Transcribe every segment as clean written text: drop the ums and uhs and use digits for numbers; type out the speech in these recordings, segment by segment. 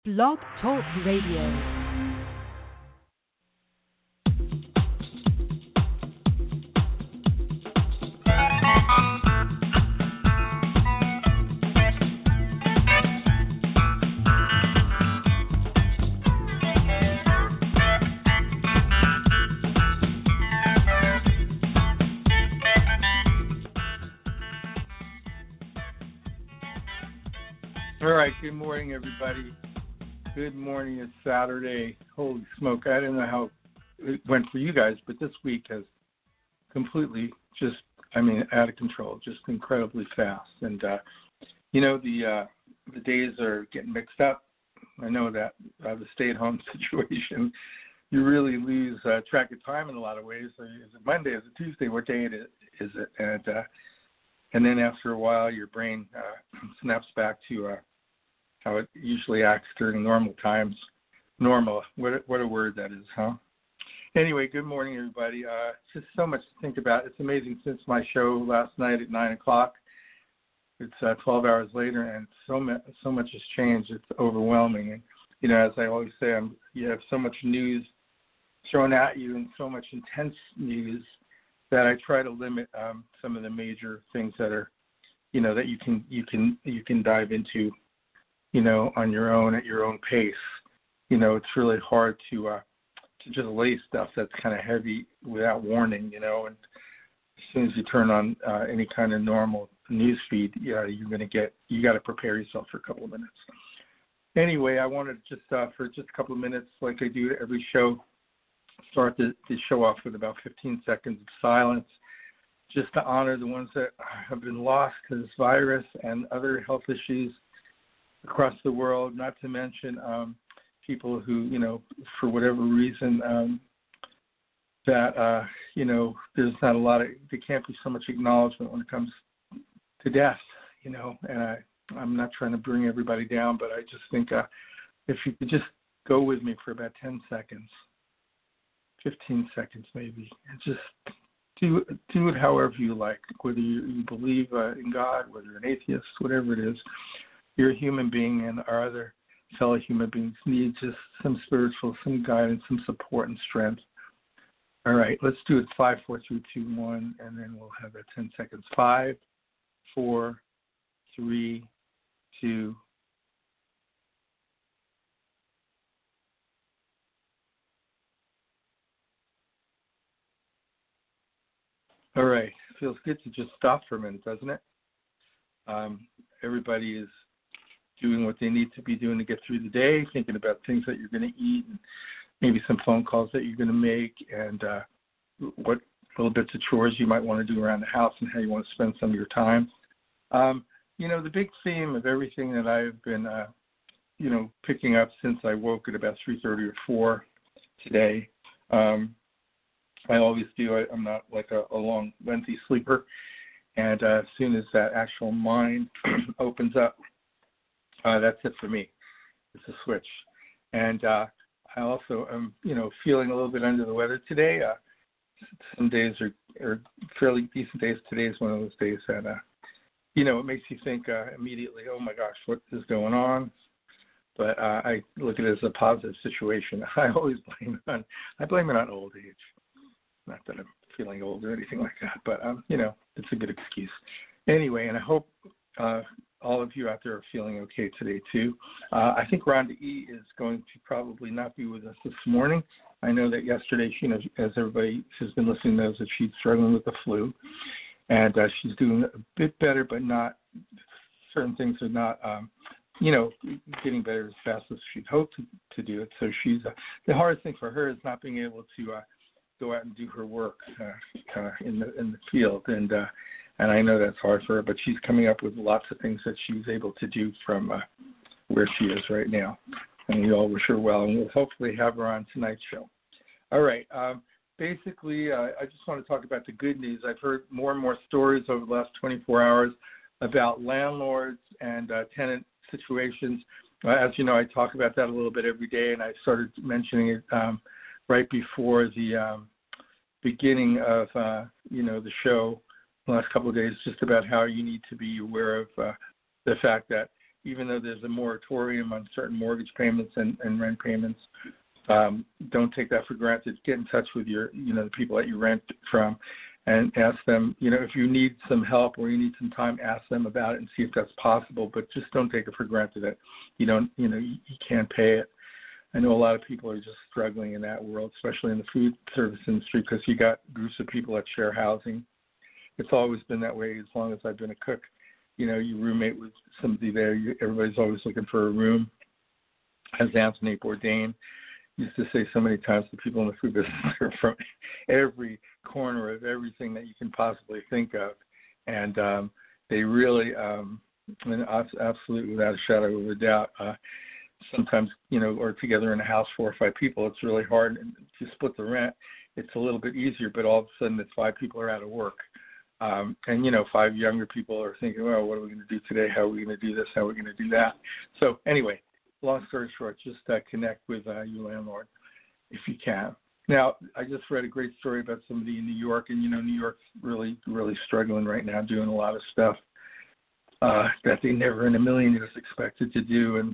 Blog Talk Radio. All right, good morning, everybody. Good morning. It's Saturday. Holy smoke. I don't know how it went for you guys, but this week has completely out of control, just incredibly fast. And, the days are getting mixed up. I know that the stay-at-home situation, you really lose track of time in a lot of ways. So is it Monday? Is it Tuesday? What day is it? And then after a while, your brain snaps back to how it usually acts during normal times. Normal, what a word that is, huh? Anyway, good morning, everybody. Just so much to think about. It's amazing since my show last night at 9 o'clock. It's 12 hours later, and so much has changed. It's overwhelming. And, as I always say, you have so much news thrown at you and so much intense news that I try to limit some of the major things that are, that you can dive into, on your own at your own pace. It's really hard to just lay stuff that's kind of heavy without warning, and as soon as you turn on any kind of normal news feed, you got to prepare yourself for a couple of minutes. Anyway, I wanted to just for just a couple of minutes, like I do every show, start the show off with about 15 seconds of silence, just to honor the ones that have been lost to this virus and other health issues across the world, not to mention people who, for whatever reason, that, there's not a lot of, there can't be so much acknowledgement when it comes to death, and I'm not trying to bring everybody down, but I just think if you could just go with me for about 10 seconds, 15 seconds maybe, and just do it however you like, whether you believe in God, whether you're an atheist, whatever it is. You're a human being, and our other fellow human beings need just some spiritual, some guidance, some support and strength. All right, let's do it 5, 4, 3, 2, 1, and then we'll have that 10 seconds. 5, 4, 3, 2. All right, feels good to just stop for a minute, doesn't it? Everybody is doing what they need to be doing to get through the day, thinking about things that you're going to eat, and maybe some phone calls that you're going to make, and what little bits of chores you might want to do around the house and how you want to spend some of your time. The big theme of everything that I've been, picking up since I woke at about 3:30 or 4 today, I always do. I'm not like a long, lengthy sleeper, and as soon as that actual mind opens up, that's it for me. It's a switch. And I also am, feeling a little bit under the weather today. Some days are fairly decent days. Today is one of those days that, it makes you think immediately, oh, my gosh, what is going on? But I look at it as a positive situation. I always blame it on old age. Not that I'm feeling old or anything like that, but, it's a good excuse. Anyway, and I hope all of you out there are feeling okay today, too. I think Rhonda E. is going to probably not be with us this morning. I know that yesterday, as everybody who's been listening knows, that she's struggling with the flu, and she's doing a bit better, but not, certain things are not, getting better as fast as she'd hoped to do it. So the hardest thing for her is not being able to go out and do her work in the field, and I know that's hard for her, but she's coming up with lots of things that she's able to do from where she is right now, and we all wish her well, and we'll hopefully have her on tonight's show. All right, basically, I just want to talk about the good news. I've heard more and more stories over the last 24 hours about landlords and tenant situations. As you know, I talk about that a little bit every day, and I started mentioning it right before the beginning of, the show the last couple of days, just about how you need to be aware of the fact that even though there's a moratorium on certain mortgage payments and rent payments, don't take that for granted. Get in touch with the people that you rent from and ask them, if you need some help or you need some time, ask them about it and see if that's possible. But just don't take it for granted that you can't pay it. I know a lot of people are just struggling in that world, especially in the food service industry, because you got groups of people that share housing. It's always been that way as long as I've been a cook. You roommate with somebody there. Everybody's always looking for a room. As Anthony Bourdain used to say so many times, the people in the food business are from every corner of everything that you can possibly think of. And they really, absolutely without a shadow of a doubt, sometimes, or together in a house, 4 or 5 people, it's really hard to split the rent. It's a little bit easier, but all of a sudden it's 5 people are out of work. And 5 younger people are thinking, well, what are we going to do today? How are we going to do this? How are we going to do that? So anyway, long story short, just connect with your landlord if you can. Now, I just read a great story about somebody in New York, and, New York's really, really struggling right now, doing a lot of stuff that they never in a million years expected to do. And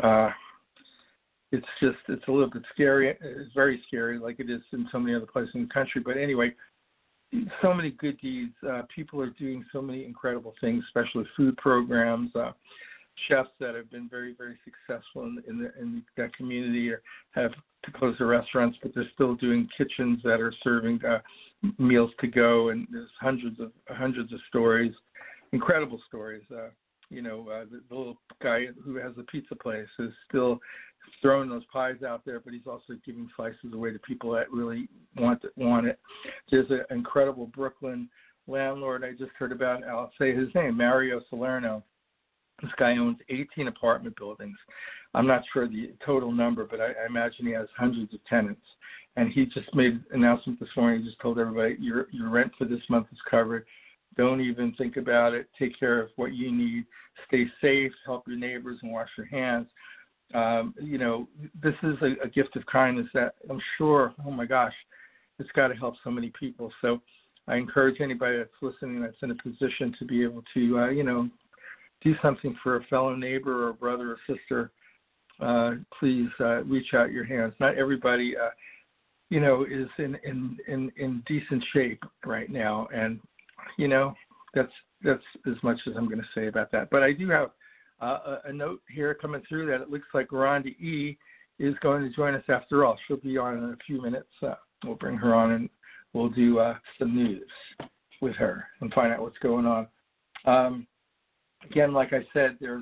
it's a little bit scary. It's very scary, like it is in so many other places in the country. But anyway, so many good deeds. People are doing so many incredible things, especially food programs. Chefs that have been very, very successful in that community have to close their restaurants, but they're still doing kitchens that are serving meals to go. And there's hundreds of stories, incredible stories. The little guy who has a pizza place is still throwing those pies out there, but he's also giving slices away to people that really want it. There's an incredible Brooklyn landlord I just heard about. I'll say his name, Mario Salerno. This guy owns 18 apartment buildings. I'm not sure the total number, but I imagine he has hundreds of tenants. And he just made an announcement this morning. He just told everybody, your rent for this month is covered. Don't even think about it. Take care of what you need. Stay safe. Help your neighbors and wash your hands. This is a gift of kindness that I'm sure, oh my gosh, it's got to help so many people. So I encourage anybody that's listening that's in a position to be able to, do something for a fellow neighbor or brother or sister. Please reach out your hands. Not everybody, is in decent shape right now, and that's as much as I'm going to say about that. But I do have a note here coming through that it looks like Rhonda E. is going to join us after all. She'll be on in a few minutes. We'll bring her on and we'll do some news with her and find out what's going on. Again, like I said, there's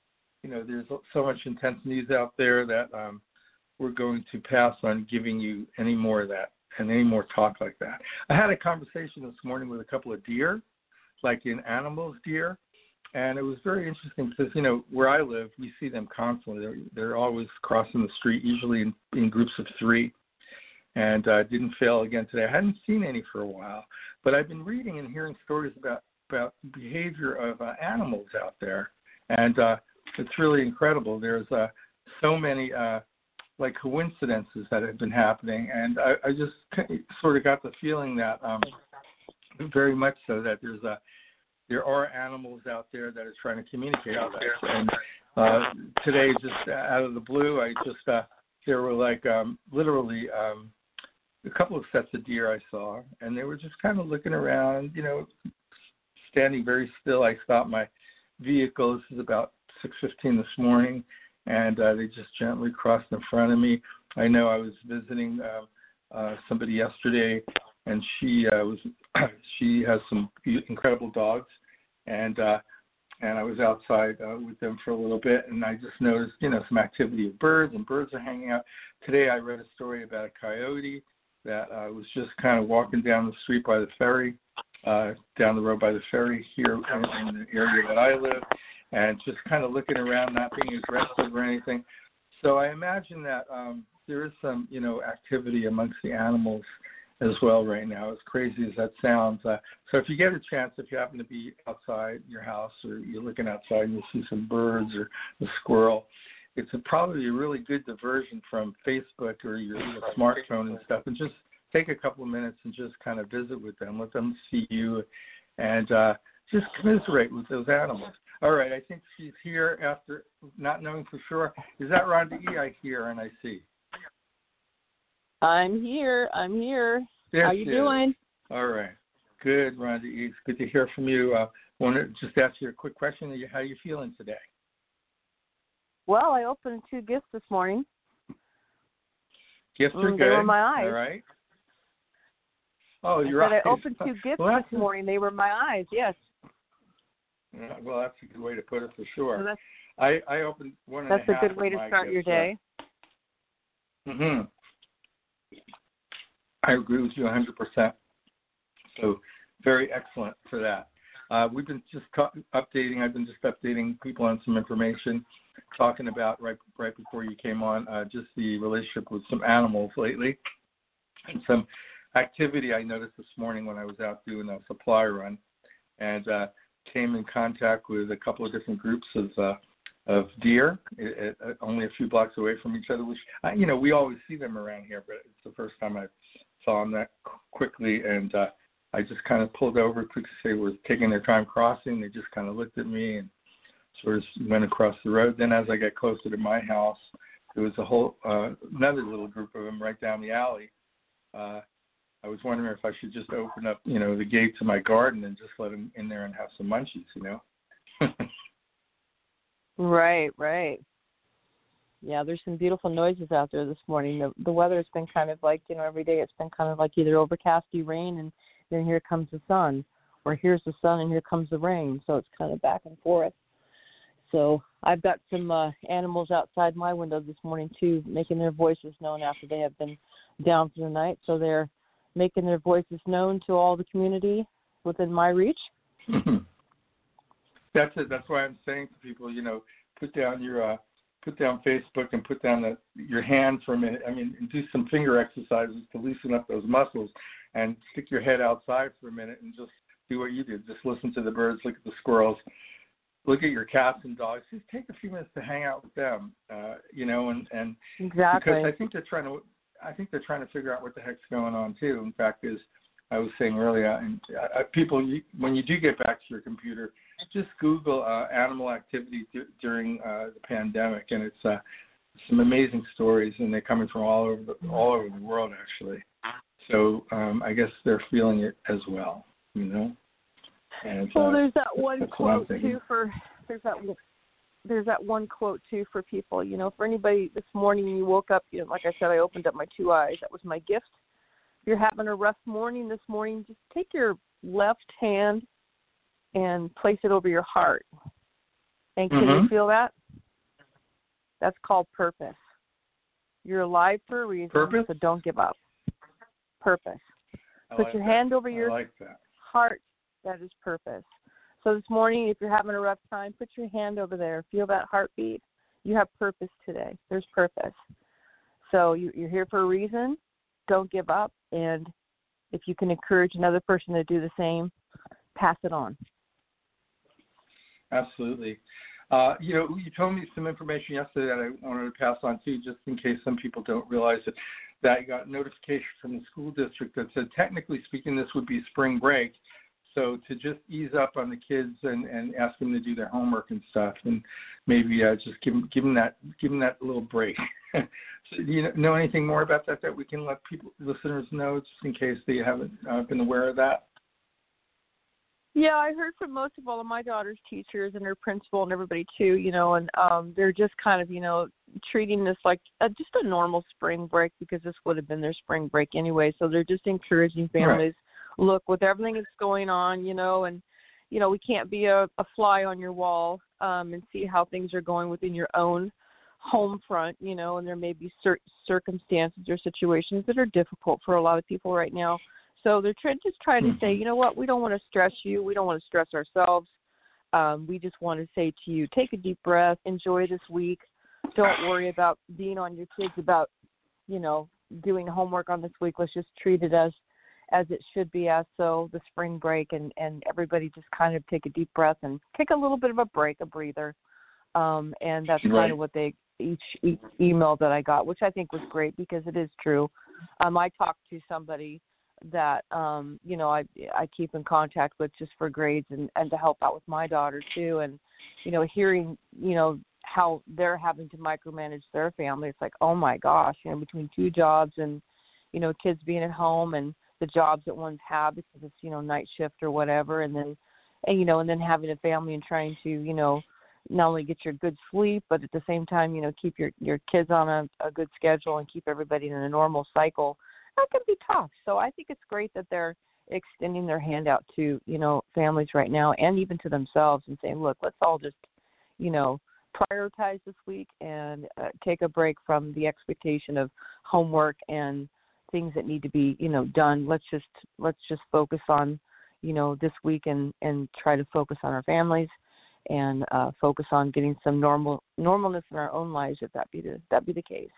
so much intense news out there that we're going to pass on giving you any more of that and any more talk like that. I had a conversation this morning with a couple of deer, like in animals, deer, and it was very interesting because, where I live, we see them constantly. They're always crossing the street, usually in groups of 3, and didn't fail again today. I hadn't seen any for a while, but I've been reading and hearing stories about behavior of animals out there, and it's really incredible. There's so many coincidences that have been happening, and I just sort of got the feeling that very much so that there are animals out there that are trying to communicate with us. And today, just out of the blue, there were literally a couple of sets of deer I saw, and they were just kind of looking around, standing very still. I stopped my vehicle. This is about 6:15 this morning, and they just gently crossed in front of me. I know I was visiting somebody yesterday, and she has some incredible dogs, and I was outside with them for a little bit, and I just noticed, some activity of birds, and birds are hanging out. Today I read a story about a coyote that was just kind of walking down the street by the ferry, down the road by the ferry here in the area that I live, and just kind of looking around, not being aggressive or anything. So I imagine that there is some, activity amongst the animals as well right now, as crazy as that sounds. So if you get a chance, if you happen to be outside your house or you're looking outside and you see some birds or a squirrel, it's probably a really good diversion from Facebook or your smartphone and stuff, and just take a couple of minutes and just kind of visit with them, let them see you, and just commiserate with those animals. All right, I think she's here after not knowing for sure. Is that Rhonda E? I hear and I see. I'm here. There How you she doing? Is. All right. Good, Rhonda E. It's good to hear from you. Want to just ask you a quick question. How are you feeling today? Well, I opened 2 gifts this morning. Gifts are good. They were my eyes. All right. Oh, your eyes. I opened 2 gifts this morning. They were my eyes, yes. Well, that's a good way to put it for sure. So I opened 1.5. That's a good way to start your day. I agree with you 100%. So very excellent for that. We've been just updating. I've been just updating people on some information, talking about right before you came on, just the relationship with some animals lately, and some activity I noticed this morning when I was out doing a supply run, and came in contact with a couple of different groups of deer, only a few blocks away from each other. Which we always see them around here, but it's the first time I saw them that quickly, and I just kind of pulled over because they were taking their time crossing. They just kind of looked at me and sort of went across the road. Then as I got closer to my house, there was a whole another little group of them right down the alley. I was wondering if I should just open up, the gate to my garden and just let them in there and have some munchies, Right. Yeah, there's some beautiful noises out there this morning. The weather's been kind of like, every day it's been kind of like either overcasty rain and then here comes the sun, or here's the sun and here comes the rain. So it's kind of back and forth. So I've got some animals outside my window this morning, too, making their voices known after they have been down for the night. So they're making their voices known to all the community within my reach. That's it. That's why I'm saying to people, put down Facebook and put down your hand for a minute. I mean, and do some finger exercises to loosen up those muscles, and stick your head outside for a minute and just do what you did. Just listen to the birds, look at the squirrels, look at your cats and dogs. Just take a few minutes to hang out with them, and exactly, because I think they're trying to figure out what the heck's going on too. In fact, as I was saying earlier, and people, when you do get back to your computer, just Google animal activity during the pandemic, and it's some amazing stories, and they're coming from all over the world actually. So I guess they're feeling it as well, And well, there's that one quote too there's that one quote too for people. For anybody this morning, you woke up. Like I said, I opened up my 2 eyes. That was my gift. If you're having a rough morning this morning, just take your left hand and place it over your heart. And can you feel that? That's called purpose. You're alive for a reason, purpose? So don't give up. Purpose. Put your hand over your heart. That is purpose. So this morning, if you're having a rough time, put your hand over there. Feel that heartbeat. You have purpose today. There's purpose. So you're here for a reason. Don't give up. And if you can encourage another person to do the same, pass it on. Absolutely. You told me some information yesterday that I wanted to pass on too, just in case some people don't realize it, that you got notification from the school district that said, technically speaking, this would be spring break. So to just ease up on the kids and ask them to do their homework and stuff, and maybe just give them that little break. So, do you know anything more about that we can let listeners know, just in case they haven't been aware of that? Yeah, I heard from most of all of my daughter's teachers and her principal and everybody too, and they're just kind of, treating this like just a normal spring break, because this would have been their spring break anyway. So they're just encouraging families, look, with everything that's going on, and, we can't be a fly on your wall and see how things are going within your own home front, and there may be circumstances or situations that are difficult for a lot of people right now. So they're trying to say, you know what, we don't want to stress you. We don't want to stress ourselves. We just want to say to you, take a deep breath, enjoy this week. Don't worry about being on your kids about, doing homework on this week. Let's just treat it as it should be, as so the spring break, and everybody just kind of take a deep breath and take a little bit of a break, a breather. And that's kind of what each email that I got, which I think was great, because it is true. I talked to somebody that, I keep in contact with just for grades and to help out with my daughter too. And hearing, how they're having to micromanage their family. It's like, oh my gosh, between two jobs and, kids being at home and the jobs that ones have because it's, night shift or whatever. And then having a family and trying to, not only get your good sleep, but at the same time, keep your kids on a good schedule and keep everybody in a normal cycle. That can be tough. So I think it's great that they're extending their hand out to, families right now and even to themselves and saying, look, let's all just, prioritize this week and take a break from the expectation of homework and things that need to be, done. Let's just focus on, this week and try to focus on our families and focus on getting some normalness in our own lives, if that be the case.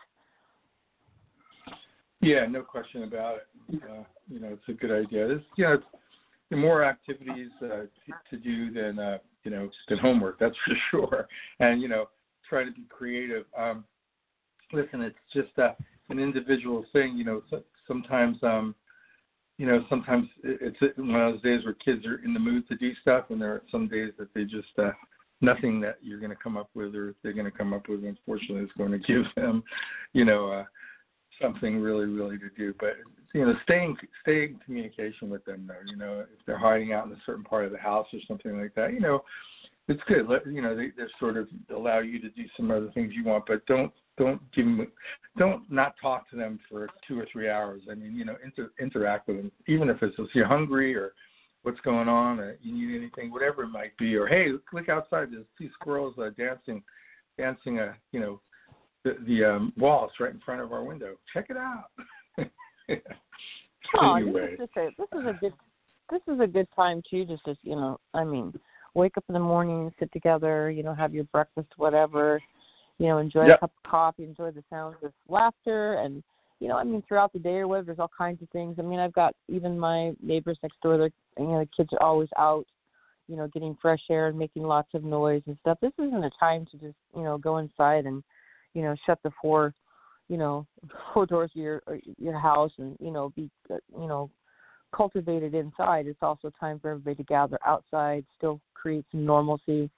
Yeah, no question about it. It's a good idea. It's the more activities to do than than homework. That's for sure. And try to be creative. Listen, it's just an individual thing. Sometimes sometimes it's one of those days where kids are in the mood to do stuff, and there are some days that they just nothing that you're going to come up with or they're going to come up with, unfortunately, is going to give them, something really, really to do. But, stay in communication with them, though. If they're hiding out in a certain part of the house or something like that, it's good. They sort of allow you to do some other things you want, but don't not talk to them for 2 or 3 hours. I mean, interact with them, even if it's if you're hungry or what's going on, or you need anything, whatever it might be, or hey, look outside, there's 2 squirrels dancing, the walls right in front of our window. Check it out. Anyway. This is a good time too, just to wake up in the morning, sit together, have your breakfast, whatever, enjoy a cup of coffee, enjoy the sounds of laughter, and throughout the day or whatever, there's all kinds of things. I've got even my neighbors next door, the kids are always out, getting fresh air and making lots of noise and stuff. This isn't a time to just, go inside and, shut the four doors of your house and, be, cultivated inside. It's also time for everybody to gather outside, still create some normalcy,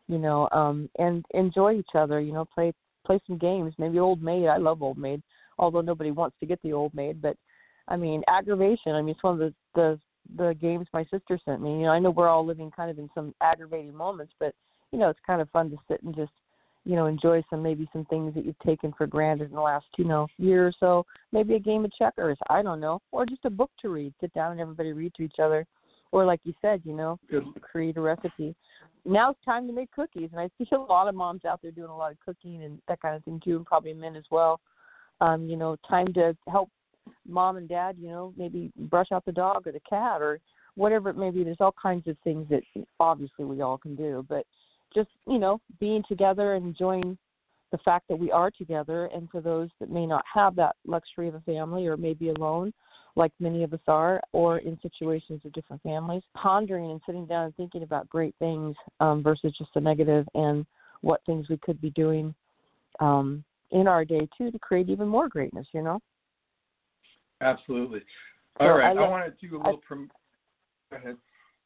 and enjoy each other, play some games, maybe Old Maid. I love Old Maid, although nobody wants to get the Old Maid, but aggravation. It's one of the games my sister sent me. I know we're all living kind of in some aggravating moments, but, it's kind of fun to sit and just, enjoy some things that you've taken for granted in the last, year or so. Maybe a game of checkers, I don't know, or just a book to read. Sit down and everybody read to each other. Or like you said, create a recipe. Now it's time to make cookies, and I see a lot of moms out there doing a lot of cooking and that kind of thing too, and probably men as well. Time to help mom and dad, maybe brush out the dog or the cat or whatever it may be. There's all kinds of things that obviously we all can do, but just, being together and enjoying the fact that we are together. And for those that may not have that luxury of a family or may be alone, like many of us are, or in situations of different families, pondering and sitting down and thinking about great things versus just the negative, and what things we could be doing in our day, too, to create even more greatness, Absolutely. All right. I want to do a little Go ahead.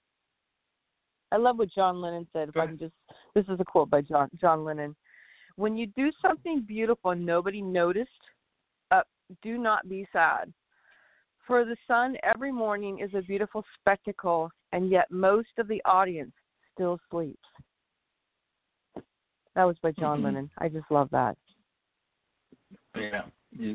I love what John Lennon said. This is a quote by John Lennon. When you do something beautiful and nobody noticed, do not be sad. For the sun every morning is a beautiful spectacle, and yet most of the audience still sleeps. That was by John Lennon. I just love that. Yeah, he's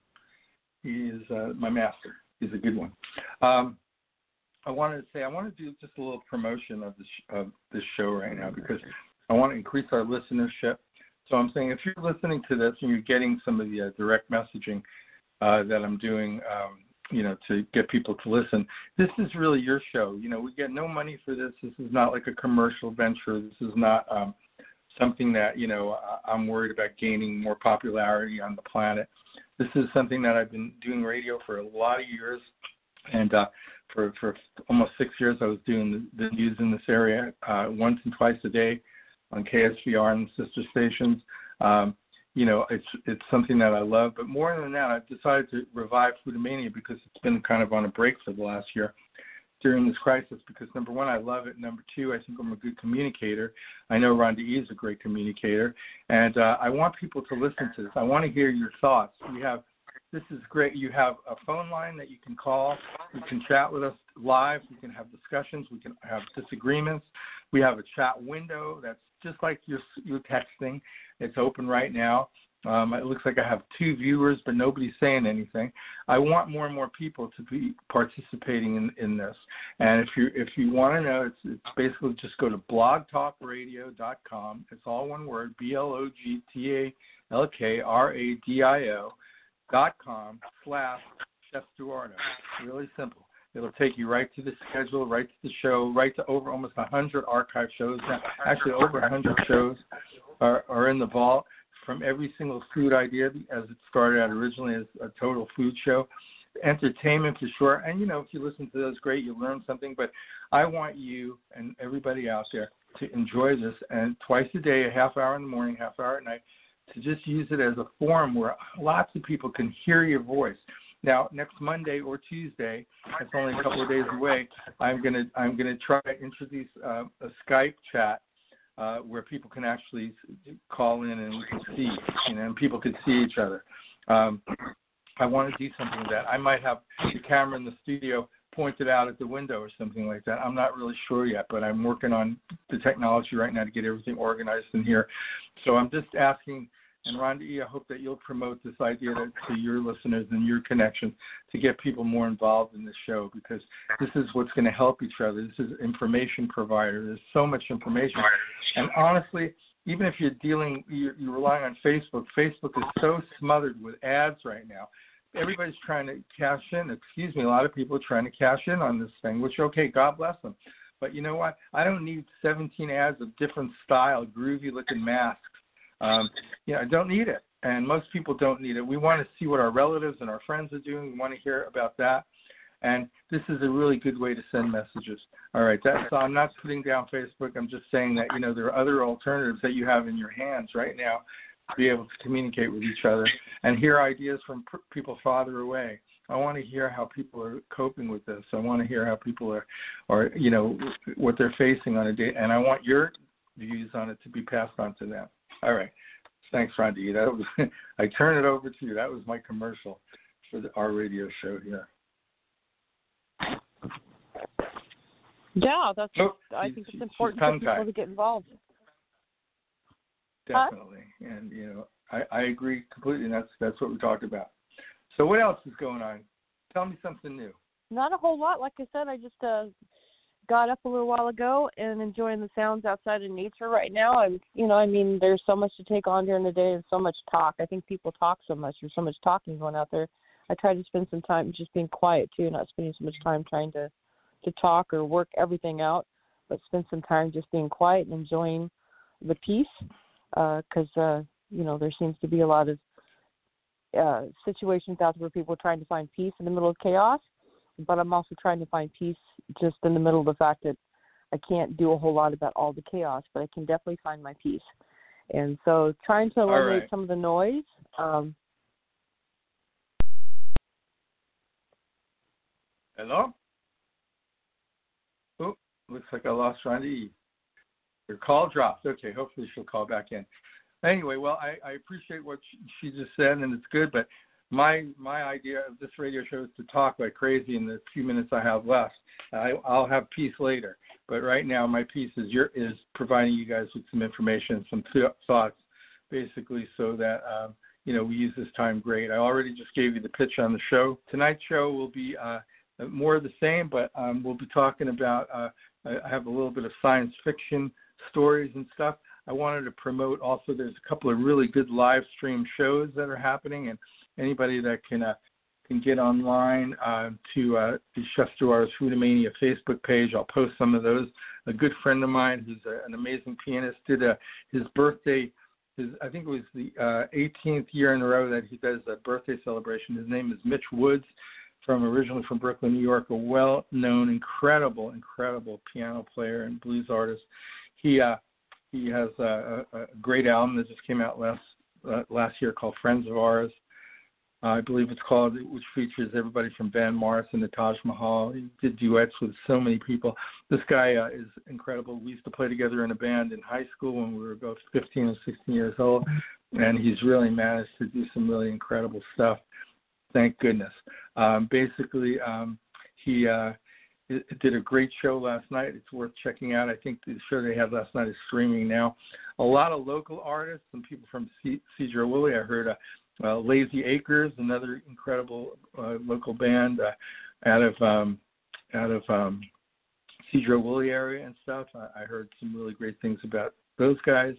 my master. He's a good one. I want to do just a little promotion of this show right now, because I want to increase our listenership. So I'm saying, if you're listening to this and you're getting some of the direct messaging that I'm doing, to get people to listen, this is really your show. We get no money for this. This is not like a commercial venture. This is not something that, I'm worried about gaining more popularity on the planet. This is something that I've been doing radio for a lot of years. And for almost 6 years, I was doing the news in this area once and twice a day on KSVR and the sister stations. It's something that I love. But more than that, I've decided to revive Foodamania, because it's been kind of on a break for the last year. during this crisis because, number one, I love it. Number two, I think I'm a good communicator. I know Rhonda E. is a great communicator. And I want people to listen to this. I want to hear your thoughts. This is great. You have a phone line that you can call. You can chat with us live. We can have discussions. We can have disagreements. We have a chat window that's just like you're texting. It's open right now. It looks like I have 2 viewers, but nobody's saying anything. I want more and more people to be participating in this. And if you want to know, it's basically just go to blogtalkradio.com. It's all one word, blogtalkradio.com/Chef Duarno. Really simple. It'll take you right to the schedule, right to the show, right to over almost 100 archive shows now. Actually, over 100 shows are in the vault. From every single food idea, as it started out originally as a total food show, entertainment for sure. And, if you listen to those, great, you learn something. But I want you and everybody out there to enjoy this. And twice a day, a half hour in the morning, half hour at night, to just use it as a forum where lots of people can hear your voice. Now, next Monday or Tuesday, it's only a couple of days away, I'm gonna try to introduce a Skype chat where people can actually call in and we can see, and people can see each other. I want to do something with that. I might have the camera in the studio pointed out at the window or something like that. I'm not really sure yet, but I'm working on the technology right now to get everything organized in here. So I'm just asking, and Rhonda E., I hope that you'll promote this idea to your listeners and your connections to get people more involved in the show, because this is what's going to help each other. This is information provider. There's so much information. And honestly, even if you're relying on Facebook, Facebook is so smothered with ads right now. Everybody's trying to cash in. A lot of people are trying to cash in on this thing, which, okay, God bless them. But you know what? I don't need 17 ads of different style, groovy-looking masks. I don't need it, and most people don't need it. We want to see what our relatives and our friends are doing. We want to hear about that, and this is a really good way to send messages. All right, so I'm not putting down Facebook. I'm just saying that, there are other alternatives that you have in your hands right now to be able to communicate with each other and hear ideas from people farther away. I want to hear how people are coping with this. I want to hear how people are what they're facing on a day, and I want your views on it to be passed on to them. All right. Thanks, Rhonda. I turn it over to you. That was my commercial for our radio show here. Yeah, I think it's important for people to get involved. Definitely. Huh? And, I agree completely, and that's what we talked about. So what else is going on? Tell me something new. Not a whole lot. Like I said, I just got up a little while ago and enjoying the sounds outside of nature right now. And, there's so much to take on during the day and so much talk. I think people talk so much. There's so much talking going out there. I try to spend some time just being quiet, too, not spending so much time trying to talk or work everything out, but spend some time just being quiet and enjoying the peace because, there seems to be a lot of situations out there where people are trying to find peace in the middle of chaos. But I'm also trying to find peace just in the middle of the fact that I can't do a whole lot about all the chaos, but I can definitely find my peace. And so trying to eliminate some of the noise. Hello? Oh, looks like I lost Rhonda E. Your call dropped. Okay, hopefully she'll call back in. Anyway, well, I appreciate what she just said, and it's good, but my idea of this radio show is to talk like crazy in the few minutes I have left. I'll have peace later, but right now my peace is providing you guys with some information, some thoughts, basically, so that we use this time great. I already just gave you the pitch on the show. Tonight's show will be more of the same, but we'll be talking about. I have a little bit of science fiction stories and stuff. I wanted to promote also. There's a couple of really good live stream shows that are happening, and anybody that can get online to the Chef Duarno's Foodamania Facebook page. I'll post some of those. A good friend of mine who's an amazing pianist did his birthday. I think it was the 18th year in a row that he does a birthday celebration. His name is Mitch Woods, originally from Brooklyn, New York, a well-known, incredible piano player and blues artist. He has a great album that just came out last year called Friends of Ours. I believe it's called, which features everybody from Van Morrison to Taj Mahal. He did duets with so many people. This guy is incredible. We used to play together in a band in high school when we were both 15 and 16 years old, and he's really managed to do some really incredible stuff. Thank goodness. He did a great show last night. It's worth checking out. I think the show they had last night is streaming now. A lot of local artists and people from Cedro Woolley. I heard Lazy Acres, another incredible local band out of Cedro Woolley area and stuff. I heard some really great things about those guys.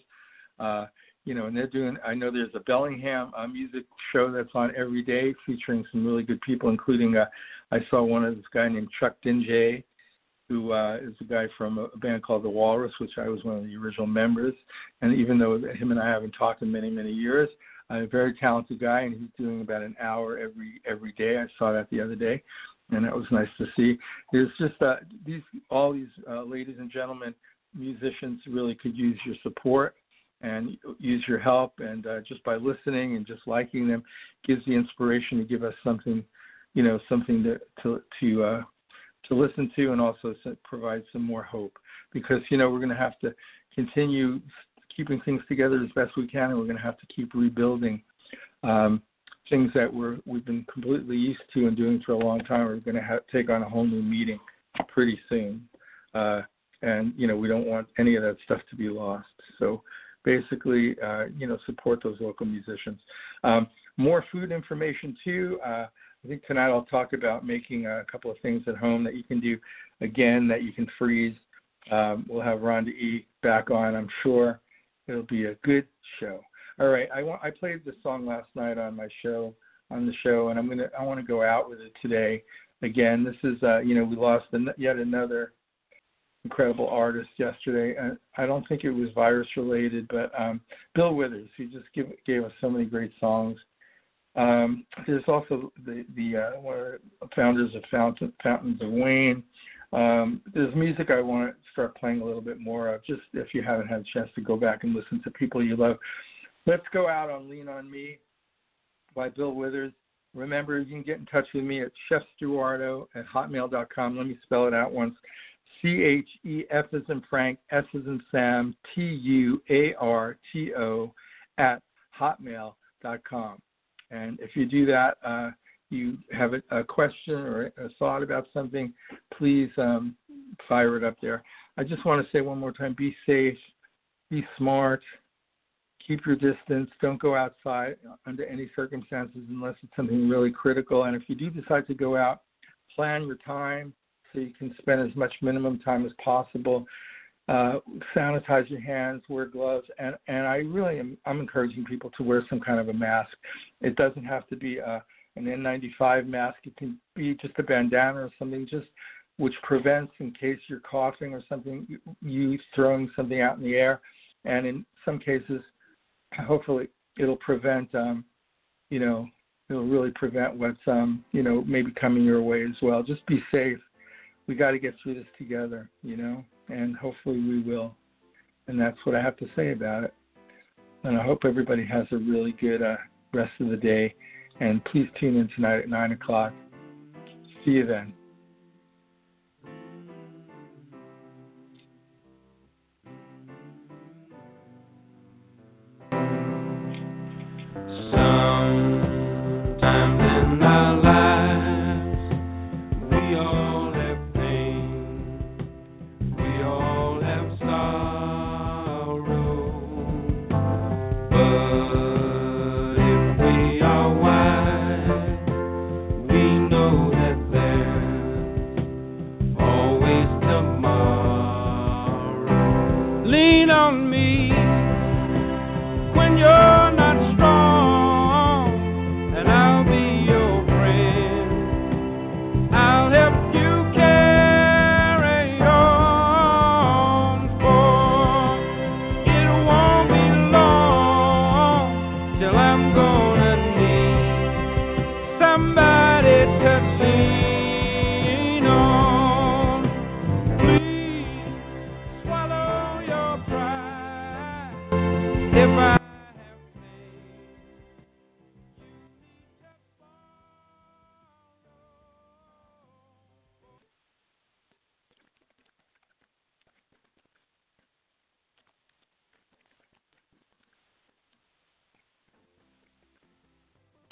And they're doing, I know there's a Bellingham music show that's on every day featuring some really good people, including I saw one of this guy named Chuck Dinjay, who is a guy from a band called The Walrus, which I was one of the original members. And even though him and I haven't talked in many, many years, a very talented guy, and he's doing about an hour every day. I saw that the other day, and that was nice to see. There's just all these ladies and gentlemen, musicians really could use your support and use your help, and just by listening and just liking them gives the inspiration to give us something to listen to, and also provide some more hope, because we're going to have to continue keeping things together as best we can, and we're going to have to keep rebuilding things that we've been completely used to and doing for a long time. We're going to take on a whole new meeting pretty soon, and we don't want any of that stuff to be lost. So basically, support those local musicians. More food information too. I think tonight I'll talk about making a couple of things at home that you can do, again, that you can freeze. We'll have Rhonda E. back on, I'm sure. It'll be a good show. All right, I played this song last night on the show, and I want to go out with it today. Again, this is we lost yet another incredible artist yesterday. I don't think it was virus related, but Bill Withers. He just gave us so many great songs. There's also the one of the founders of Fountains of Wayne. There's music I want to start playing a little bit more of, just if you haven't had a chance to go back and listen to people you love. Let's go out on Lean on Me by Bill Withers. Remember, you can get in touch with me at chefstuardo@hotmail.com. Let me spell it out once. CHEF as in Frank, S as in Sam, TUARTO @hotmail.com. And if you do that, you have a question or a thought about something, please fire it up there. I just want to say one more time, be safe, be smart, keep your distance, don't go outside under any circumstances unless it's something really critical. And if you do decide to go out, plan your time so you can spend as much minimum time as possible. Sanitize your hands, wear gloves, and I'm encouraging people to wear some kind of a mask. It doesn't have to be an N95 mask. It can be just a bandana or something, just which prevents, in case you're coughing or something, you throwing something out in the air. And in some cases, hopefully, it'll prevent, it'll really prevent what's, maybe coming your way as well. Just be safe. We got to get through this together, and hopefully we will. And that's what I have to say about it. And I hope everybody has a really good rest of the day. And please tune in tonight at 9 o'clock. See you then.